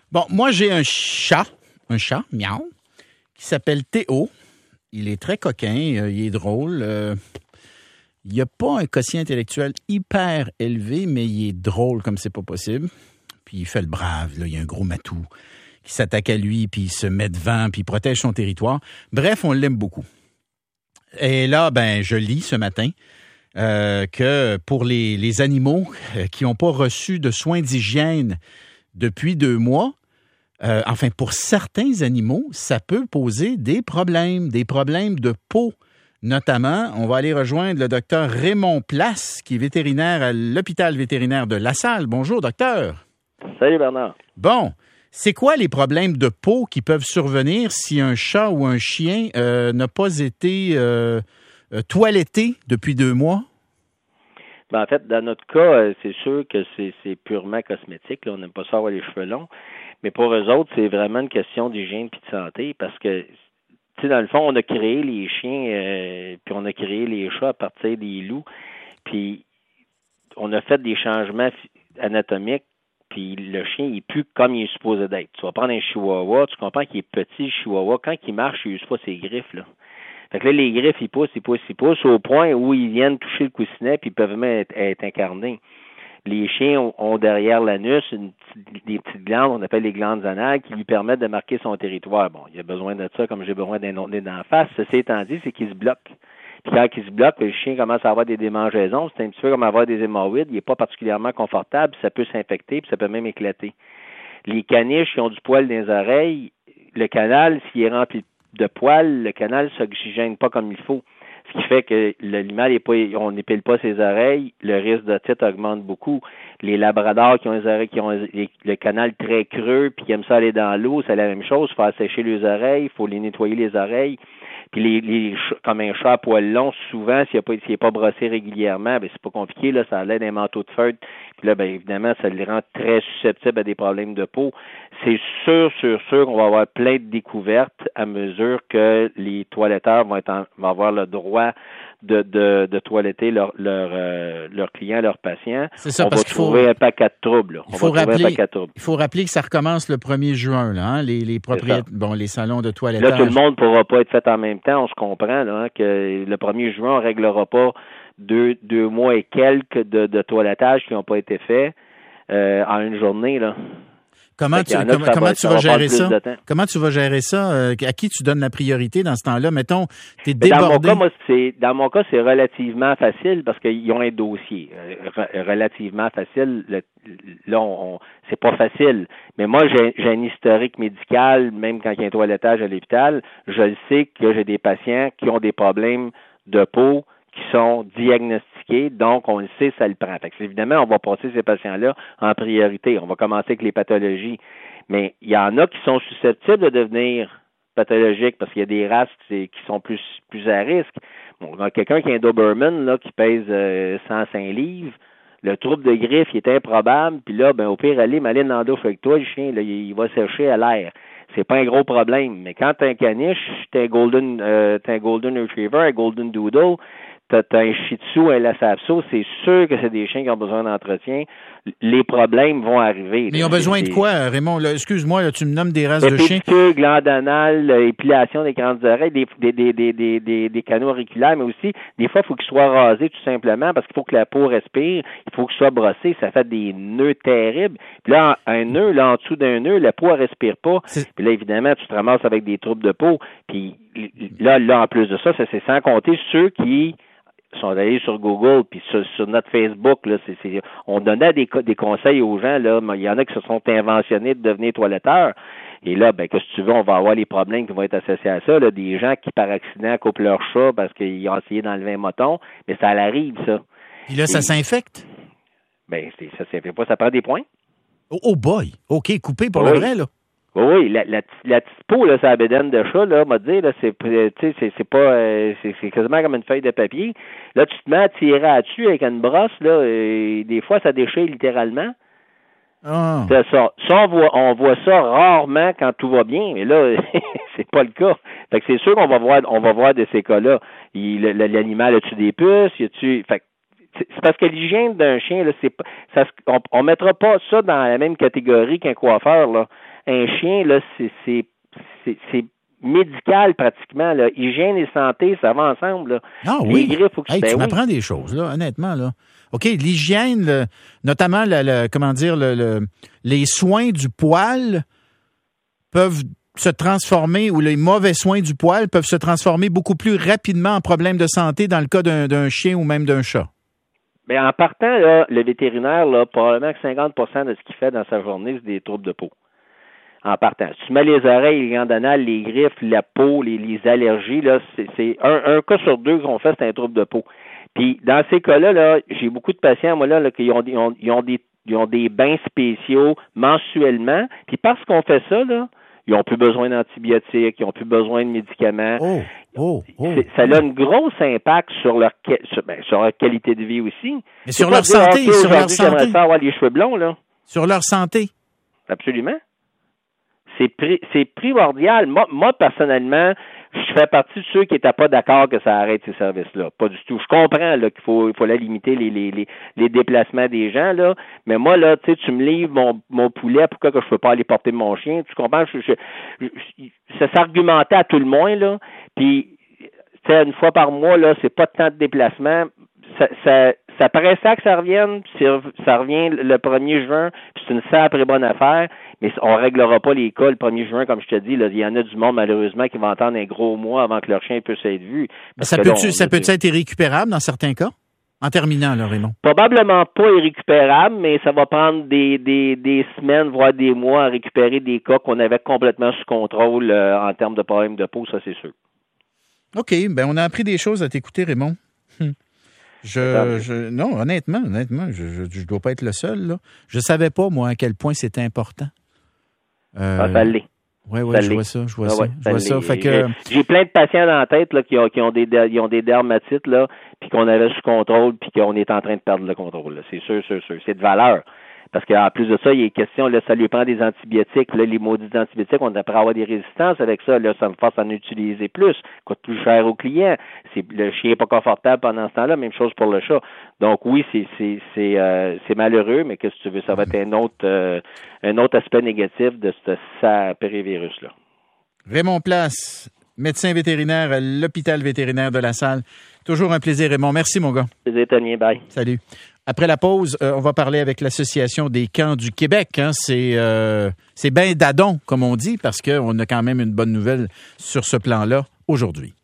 Bon, moi, j'ai un chat, miaou, qui s'appelle Théo. Il est très coquin, il est drôle. Il n'a pas un quotient intellectuel hyper élevé, mais il est drôle comme c'est pas possible. Puis il fait le brave, là, il y a un gros matou qui s'attaque à lui, puis il se met devant, puis il protège son territoire. Bref, on l'aime beaucoup. Et là, je lis ce matin que pour les animaux qui n'ont pas reçu de soins d'hygiène depuis 2 mois, pour certains animaux, ça peut poser des problèmes de peau. Notamment, on va aller rejoindre le docteur Raymond Place, qui est vétérinaire à l'hôpital vétérinaire de LaSalle. Bonjour, docteur. Salut, Bernard. Bon, c'est quoi les problèmes de peau qui peuvent survenir si un chat ou un chien n'a pas été toiletté depuis 2 mois? En fait, dans notre cas, c'est sûr que c'est purement cosmétique. Là. On n'aime pas ça avoir les cheveux longs. Mais pour eux autres, c'est vraiment une question d'hygiène et de santé parce que, tu sais, dans le fond, on a créé les chiens puis on a créé les chats à partir des loups. Puis on a fait des changements anatomiques. Puis le chien, il est plus comme il est supposé d'être. Tu vas prendre un chihuahua, tu comprends qu'il est petit, le chihuahua. Quand il marche, il n'use pas ses griffes, là. Fait que là, les griffes, ils poussent au point où ils viennent toucher le coussinet puis ils peuvent même être incarnés. Les chiens ont derrière l'anus des petites glandes, on appelle les glandes anales, qui lui permettent de marquer son territoire. Bon, il a besoin de ça, comme j'ai besoin d'un autre nez d'en face. Ceci étant dit, c'est qu'il se bloque. Puis quand il se bloque, le chien commence à avoir des démangeaisons. C'est un petit peu comme avoir des hémorroïdes. Il n'est pas particulièrement confortable. Ça peut s'infecter, puis ça peut même éclater. Les caniches qui ont du poil dans les oreilles, le canal, s'il est rempli de poils, le canal ne s'oxygène pas comme il faut. Ce qui fait que l'animal on n'épile pas ses oreilles, le risque d'otite augmente beaucoup. Les labradors qui ont les oreilles, le canal très creux, puis qui aiment ça aller dans l'eau, c'est la même chose. Il faut assécher les oreilles, il faut les nettoyer les oreilles. Puis comme un chat à poils longs, souvent, s'il n'est pas brossé régulièrement, c'est pas compliqué, là, ça l'aide un manteau de feutre. Puis là, évidemment, ça le rend très susceptible à des problèmes de peau. C'est sûr qu'on va avoir plein de découvertes à mesure que les toiletteurs vont avoir le droit de toiletter leurs clients, leurs patients. C'est ça, on parce va trouver un paquet de troubles. Il faut rappeler que ça recommence le 1er juin, là, hein, les propriétaires, les salons de toilettage. Là, tout le monde ne pourra pas être fait en même temps. On se comprend là, que le 1er juin, on ne réglera pas deux mois et quelques de toilettage qui n'ont pas été faits en une journée, là. Comment tu vas gérer ça? Comment tu vas gérer ça? À qui tu donnes la priorité dans ce temps-là? Mettons, tu es débordé. Dans mon cas, c'est relativement facile parce qu'ils ont un dossier. Relativement facile. C'est pas facile. Mais moi, j'ai un historique médical, même quand il y a un toilettage à l'hôpital. Je le sais que j'ai des patients qui ont des problèmes de peau qui sont diagnostiqués, donc on le sait, ça le prend. Fait que, évidemment, on va passer ces patients-là en priorité. On va commencer avec les pathologies. Mais il y en a qui sont susceptibles de devenir pathologiques parce qu'il y a des races qui sont plus à risque. Bon, quelqu'un qui a un Doberman là, qui pèse 105 livres, le trouble de griffe il est improbable, puis là, au pire, aller dans la douche avec toi, le chien, là, il va sécher à l'air. C'est pas un gros problème. Mais quand t'as un caniche, t'as un golden retriever, un golden doodle, t'as un shih tzu, un lhasa apso, c'est sûr que c'est des chiens qui ont besoin d'entretien. Les problèmes vont arriver. Mais ils ont besoin de quoi, Raymond? Là, excuse-moi, là, tu me nommes des races de chiens. Pédicure, glande anale, épilation des grandes oreilles, des canaux auriculaires, mais aussi, des fois, il faut qu'ils soient rasés tout simplement parce qu'il faut que la peau respire, il faut que ce soit brossé, ça fait des nœuds terribles. Puis là, un nœud, là, en dessous d'un nœud, la peau, elle respire pas. Puis là, évidemment, tu te ramasses avec des troubles de peau. Puis là, en plus de ça, c'est sans compter ceux qui sont allés sur Google puis sur notre Facebook là, on donnait des conseils aux gens là, il y en a qui se sont inventionnés de devenir toiletteurs. Et là, que si tu veux, on va avoir les problèmes qui vont être associés à ça, là, des gens qui par accident coupent leur chat parce qu'ils ont essayé d'enlever un moton, mais ça arrive ça. Puis là, ça s'infecte. Ça s'infecte pas, ça prend des points. Oh boy, OK, coupé pour le vrai là. Oui, la petite peau, là, c'est la bédaine de chat, là, m'a dit, là, c'est quasiment comme une feuille de papier. Là, tu te mets à tirer là-dessus avec une brosse, là, et des fois, ça déchire littéralement. Ah. C'est ça. On voit ça rarement quand tout va bien, mais là, c'est pas le cas. Fait que c'est sûr qu'on va voir de ces cas-là. L'animal a-tu des puces? Fait que c'est parce que l'hygiène d'un chien, là, on mettra pas ça dans la même catégorie qu'un coiffeur, là. Un chien, là, c'est médical pratiquement, là. Hygiène et santé, ça va ensemble, là. Ah oui. Les griffes, faut que tu m'apprends des choses, là, honnêtement, là. OK, l'hygiène, notamment, les soins du poil peuvent se transformer, ou les mauvais soins du poil peuvent se transformer beaucoup plus rapidement en problème de santé dans le cas d'un chien ou même d'un chat. Bien, en partant, là, le vétérinaire, là, probablement que 50% de ce qu'il fait dans sa journée, c'est des troubles de peau. En partant. Si tu mets les oreilles, les glandes anales, les griffes, la peau, les allergies, là, c'est un cas sur deux qu'on fait, c'est un trouble de peau. Puis, dans ces cas-là, là, j'ai beaucoup de patients, moi, là qui ont des bains spéciaux mensuellement. Puis, parce qu'on fait ça, là, ils n'ont plus besoin d'antibiotiques, ils n'ont plus besoin de médicaments. Ça a un gros impact sur leur qualité de vie aussi. Mais sur leur santé, j'aimerais ça avoir les cheveux blonds, là. Sur leur santé. Absolument. C'est primordial. Moi, personnellement, je fais partie de ceux qui n'étaient pas d'accord que ça arrête ces services-là. Pas du tout. Je comprends là, qu'il faut la limiter les déplacements des gens, là. Mais moi, là, tu me livres mon poulet, pourquoi que je ne peux pas aller porter mon chien? Tu comprends? Ça s'argumentait à tout le moins, là. Puis, une fois par mois, là, c'est pas tant de déplacement. Ça paraît ça que ça revienne, puis ça revient le 1er juin, puis c'est une sacrée bonne affaire, mais on réglera pas les cas le 1er juin, comme je te dis, là, il y en a du monde, malheureusement, qui va attendre un gros mois avant que leur chien puisse être vu. Ça peut être irrécupérable dans certains cas? En terminant, là, Raymond. Probablement pas irrécupérable, mais ça va prendre des semaines, voire des mois à récupérer des cas qu'on avait complètement sous contrôle en termes de problèmes de peau, ça c'est sûr. OK, on a appris des choses à t'écouter, Raymond. Non, honnêtement, je dois pas être le seul, là. Je savais pas, moi, à quel point c'était important. Ça l'est. Oui, je vois ça. Fait que j'ai plein de patients dans la tête là, qui ont des dermatites là, puis qu'on avait sous contrôle, puis qu'on est en train de perdre le contrôle. Là. C'est sûr. C'est de valeur. Parce qu'en plus de ça, il y a une question, là, ça lui prend des antibiotiques. Là, les maudits antibiotiques, on devrait avoir des résistances avec ça. Là, ça me force à en utiliser plus. Coûte plus cher au client. Le chien n'est pas confortable pendant ce temps-là. Même chose pour le chat. Donc oui, c'est malheureux, mais qu'est-ce que tu veux? Ça va être un autre aspect négatif de ce périvirus-là. Raymond Place, médecin vétérinaire à l'hôpital vétérinaire de La Salle. Toujours un plaisir, Raymond. Merci, mon gars. Plaisir, Tony. Bye. Salut. Après la pause, on va parler avec l'Association des camps du Québec. Hein. C'est ben dadon, comme on dit, parce qu'on a quand même une bonne nouvelle sur ce plan-là aujourd'hui.